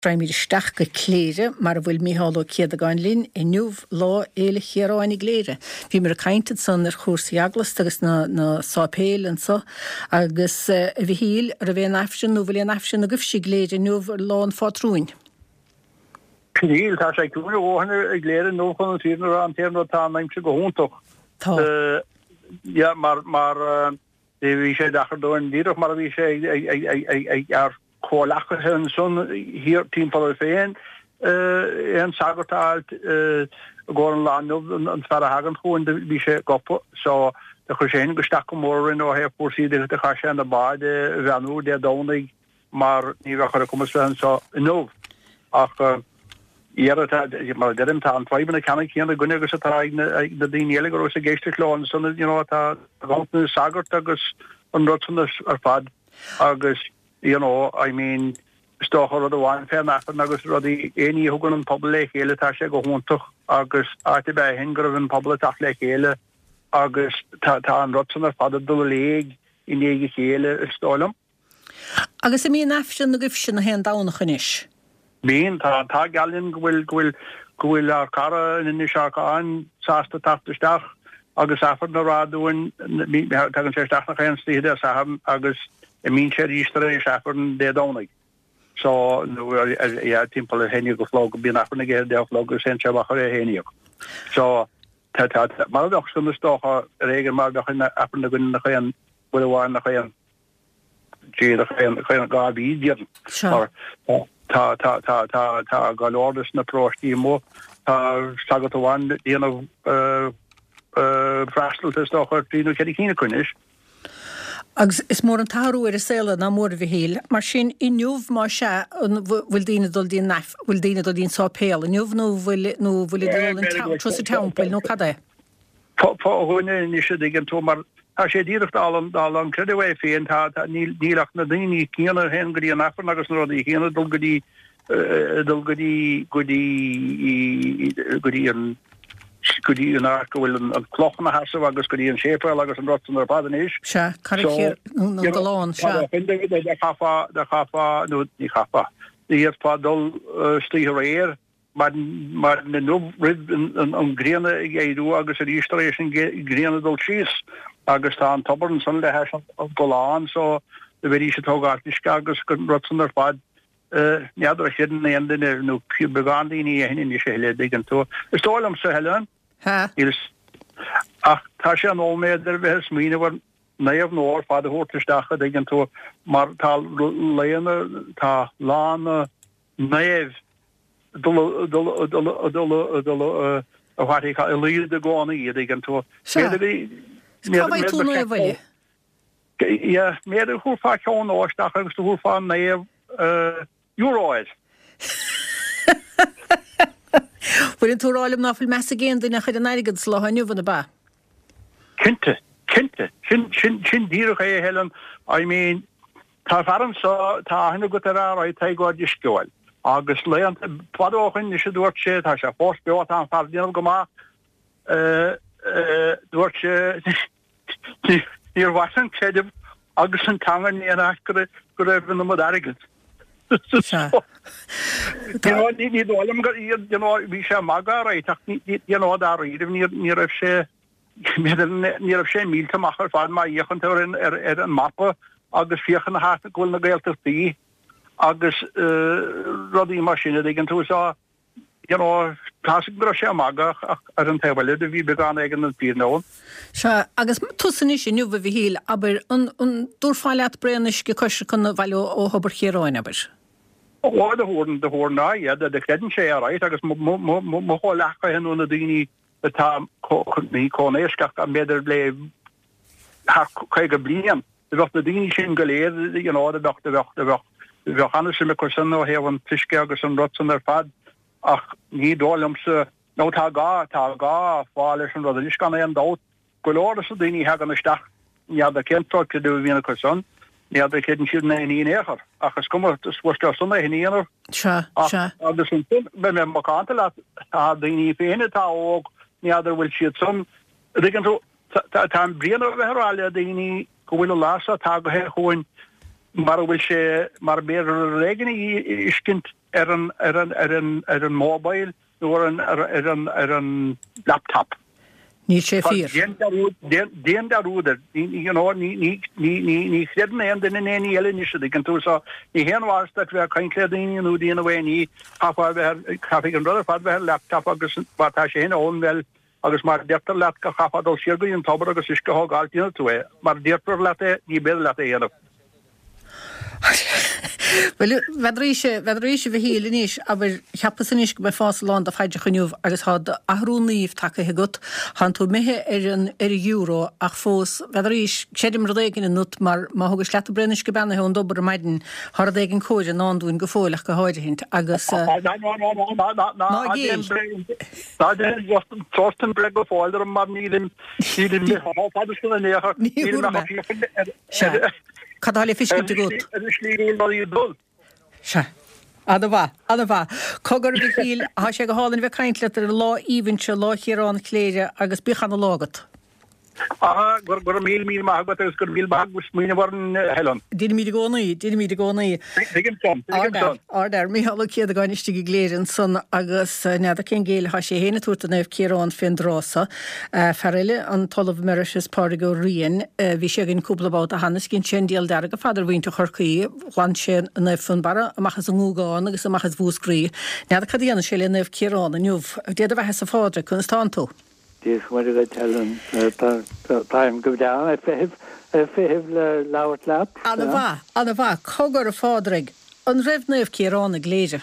Raimid isteach go cléire mar bhfuil míhalló céad a gáin linn I nniuh lá éile chéaráin I gléire. Bhí mar a caintead san ar chósaí aglas agus na sápéil an sa agus bhí híl ar a bhéon afsin nó bhfuil an afsin a gufsí gléire nniuh lá an fátrúin. Híl tá sé cúna óhanna I gléire nó chun tína an téirna tá naimse go húntaach. Tá. Ja, maar bhí sé dachar dóin díadach mar bhí sé ar cólacha hen son hier timpal féin en sagartált go an lá an fer hagan chuin bhí sé gopa so de chu sé go sta mórin ó he pósí de cha sé an a bad bheanú de dánig mar ní chu cum so nó ach mar derim tá an treiben kann chéanna gunne agus na daine go sé géisteláin son tá gana sagart agus an rotsan ar fad agus I mean, stochar the one fair napan agus rudi any hugan an public hele tá sé go húntaach agus áte be hingur an public le hele agus tá an rotsan ar fad do leig in éige hele stólam. Agus mí nafsin na gufsin na hen dánach inis. Bín tá galin gwil ar cara in nisaka an sásta taftastach agus afar na radúin tagan sé stach na chen stíide agus mín sé ístere sefern de dánig. So timpel hennig go flog bí nachna ge de flog sen bachar hennig. So mar doch sun stocha regen mar doch in appen gun nach chen war nach chen gabi dieren. Ta galordes na prostí mo sagat one frastel stocha tríú ke kína kunnis. Agus is mór an táú ar a saoile ná mór bhí héal, mar sin I nniuh má se bhfuil daine dul dín nef, bhfuil daine dul dín sápéal, nniuh nó bhfuil tros a teampil nó cadé. Tá chuine ní sé igen tú mar tá sé díirecht an credhé féin tá nílach na daoine cíanana hen goí an nefar agus nó í chéanana dul goí an goí an arcahfuil an clochan hasa agus goí an sépail agus an rotan ar badan is. Se carichéir nó goláin se. De chafa nó ní chafa. Díad pá dul slíthar éir mar na nó rid an gréana éú agus a rístaréis an gréana dul síos agus tá an tobar an san le heis an goláin so de bhí sé tógáisca agus go rotan ar fad neadidir a chidan na endine nó begádaíní a hinine sé heile digan tú. Is tólam sa heile ach tá sé an óméidir bheits mína war naamh nóir fad a hórtaisteacha digan tú mar tá léana tá lána naamh a bhaití a líad a gána iad digan tú. Cabhaid tú nó bhile? Ja, méidir chuúfá teán áisteach agus tú chuúfá naamh Euroid. Bhfuil an túrálim náfuil me a géan duine chuid an airigad sláthniuh na ba. Kinte. Sin díirech é helen, I mean, tá faran tá hinna go ar tá go discoil. Agus leon padóchan is sé dúirt sé tá sé fós beá an fardíanam go má dúirt sé níor wasan chéidir agus an tangan ní an go raibh na mod airigad. Ní dólam bhí sé maga réiteach ní raibh sé ní raibh sé míltamachar fád má dhéchann ar an mappa agus fiochan na háta ghfuil na gailtartaí agus rodí mar sinna igen tú sá tá go sé maga ar an teile de bhí began igen an pínáin. Se agus tusan is nniuh bhí híl aber an dúrfáileat breanis go cosir chun bhile ó hobar chéráin aber. Ó de hór ná de credin sé aráit agus má lecha henú na daoine tá ní cónéisceach a méidir le chuige blian. Bhecht na daoine sin go léir bhechtchanna sin le chusan ó héh an tuisce agus an rotsan ar fad ach ní dólamsa nó tá gá fáil an rud is gan an dát go láir sa daoine he an isteach nead a céntá dú bhína chusan. Ja, de kitten siad na ní éair achas cumar sfuiste sanna hiíanaar agus be me macánta le tá daoine féine tá óg neadidir bhfuil siad san digan tú tá brianar bheitráile daoine go bhfuil lása tá go hé chuin mar bhfuil sé mar bé régan iscint an mobile nor an laptop. Ní sé fír. Den der ruder ní chéden den in éí eile gan túsá ní henhar dat ver keinlédíú díana bhé ní chafi an rudder fad bheit laptop agus wat sé hin ónvel agus mar detar le go chafadul siirgaí an tobar agus is go hááiltíine tú é, mar dearpur le ní be le éanamh. Well vedríise bheit híle níos aber cheappas níos go be fásáán a feidir chuniuh agus há ahrúníomh take gut han tú mithe ar euro ach fós vedrís sédim rodégin in nut mar má thugus le brenneis go benna hon dobar maidin har dégin cóide náúin go fóilech go háide hint agus Torsten bre go fáidir mar nílim Cadálí fiscinnta gut. Se. Ada bha. Cogur bhí híl há sé go hálann bheith caint le ar lá íhanse lá chéarán cléire agus bichan lágat. gur mí mágat agus gur mí bagus mína bharn helan. Dína mí gcónaí. Ardar míhall céad a gáinistí go gléirann san agus neada cén géile há sé héna túta nefh céarán fin drása ferile an talamh meris páda go rion bhí sé gin cúplabát a hanas cinn sin díal dear go fadar bhainte chorcaí chuan sé nefh fan bara amachchas an ngúgáin agus amachchas bhúscrí. Neada cadíanana sé le nefh céarán a nniuh déad a bheithe sa fádra chun stántó. Dis wat ik tellen time go down I fehef lauert lap. Anna va cogur a fádrig an rifnef céarán a gléise.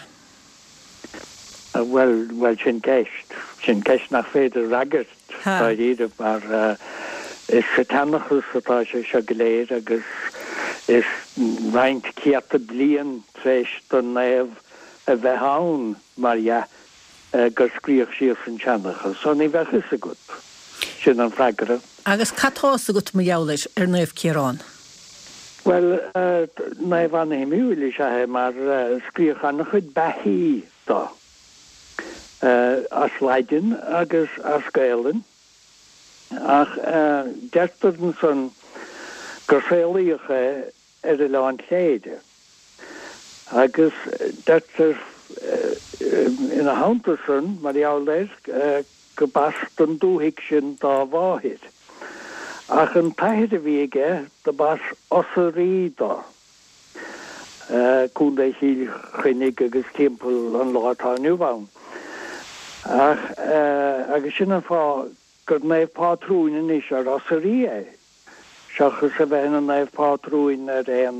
Well sin keist nach féidir ragart idir mar is setannachus atá sé se geléir agus is reint ceata blian tréis don nef a bheith hán mar ja. Gur scríoch siar fan teannachas, so ní bheithchas a gut sin an freagara. Agus catás a gut mo joulis nefh céarán? Well, nefh an éimiúil se mar scríoch an chud behí dá. As leidin agus as gaelin. Ach, dertadn san gur féalaíoch ar a leán chéide. Agus dertar in a hanterson mar joules go bast an dúhic sin dá bháhid. Ach an taide viige de bas osarí dá. Cún é hí chinnig agus timpel an látá nuúbán. Ach agus sin an fá gur neif pátrúin is ar osarí é. Seachas a bhein an neif pátrúin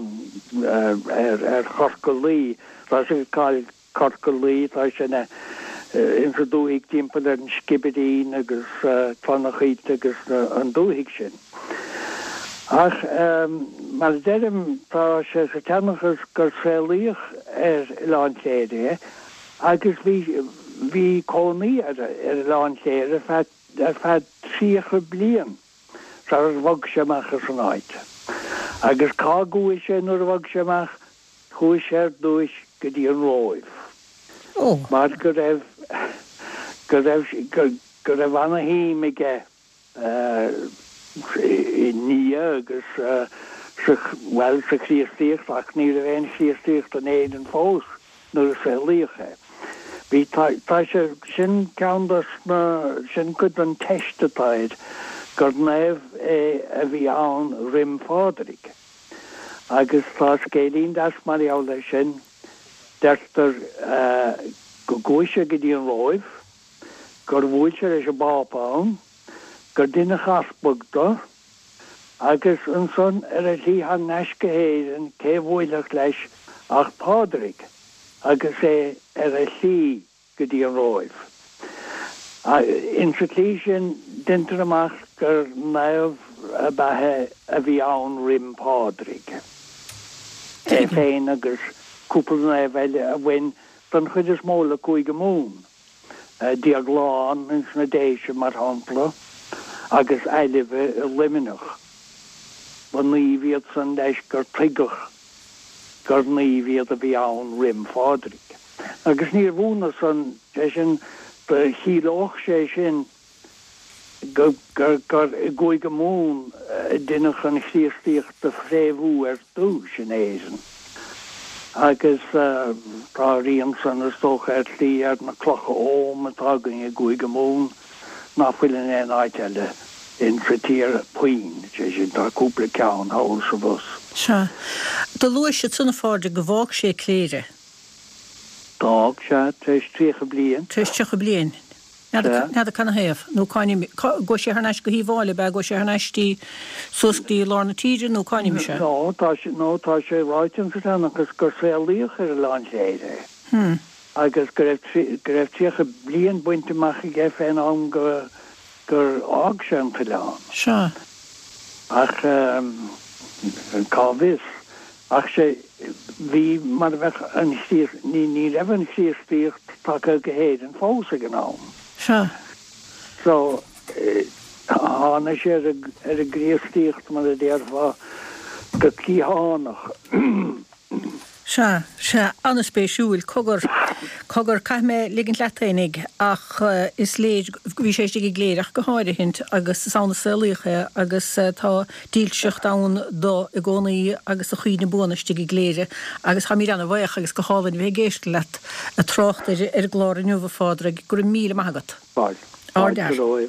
ar chorcolí, ras gáil Corcolí tá sinna introdúigh timppel ar an skibidín agus tannachít agus an dúhiigh sin. Ach mar derim tá sé sa teannachas gur féalaíoch ar lánchéide agus bhí cónaí ar lánchéire ar fad tríocha blian sa bhag semachchas an áit. Agus cágúis sé nuair bhag semach chuis ar dúis go dtí an róibh. Mar gur raibh anna híimige ní agus sa chríochtíocht ach ní a bhéin chríochtíocht an éad an fós nuair a féalaíocha. Bhí tá sé sin ceandas sin chud an teistetáid gur nefh a bhí ann rim fádrig. Agus tá scélín das mar lei sin dertar go góise go dtí an roibh, gur bhúilse leis a bápán, gur duine chaspugta, agus an son ar a lí han neisce héireann cé bhúileach leis ach pádrig, agus é ar a lí go dtí an roibh. In sa lí sin dintar amach gur naamh a bathe a bhí ann rim pádrig. Féin agus cúpla na bheile a bhain don chud is móla chuig go mún. Diagláán in sna déise mar hampla agus eilibh a liminach. Ba níomhiad san leis gur trigach gur níomhiad a bhí ann rim fádrig. Agus níor bhúna san sin de chiílách sé sin gur chuig go mún duine an chríochtíocht de fréimhú ar dús sin éan. agus tá rion san is tócha lí ar na clocha óm a tágan a goig mún nachfuilin en áiteile in fritír puin, sin táúpla ceann hail sa bus. Se. Do luis se tunna fáde go bhák sé cléire. Dag se treis trícha blian. Treis tucha blian. Nada canna héamh. Nó go sé harneis go híháile be go sé harneistí susctí lána tíidir nó cáine me se. No, tá sé ráitin sa agus gur félíoch ar a lá éide. Agus go raibh trícha blian buinteach i ggéh féin an gur ág sé an leán. Se. Ach cávis ach sé bhí mar bheith an ní raibhann síostíocht tá go héad an fósa gná. Se. So hána sé ar a gréostíocht mar a déirhá go cíhánach. Se anna spéisiúil cogur caiime ligin leatainig ach is léid bhí sé ag gléireach go háide hint agus saona saoíocha agus tá dílseach dán do i gcónaí agus a chuoine bunaiste i gléire agus cha mí anna bhaoch agus go hálainn bheith géiste leat a trocht ar glár a nuamh fádraig gur 1000 magat. Áil.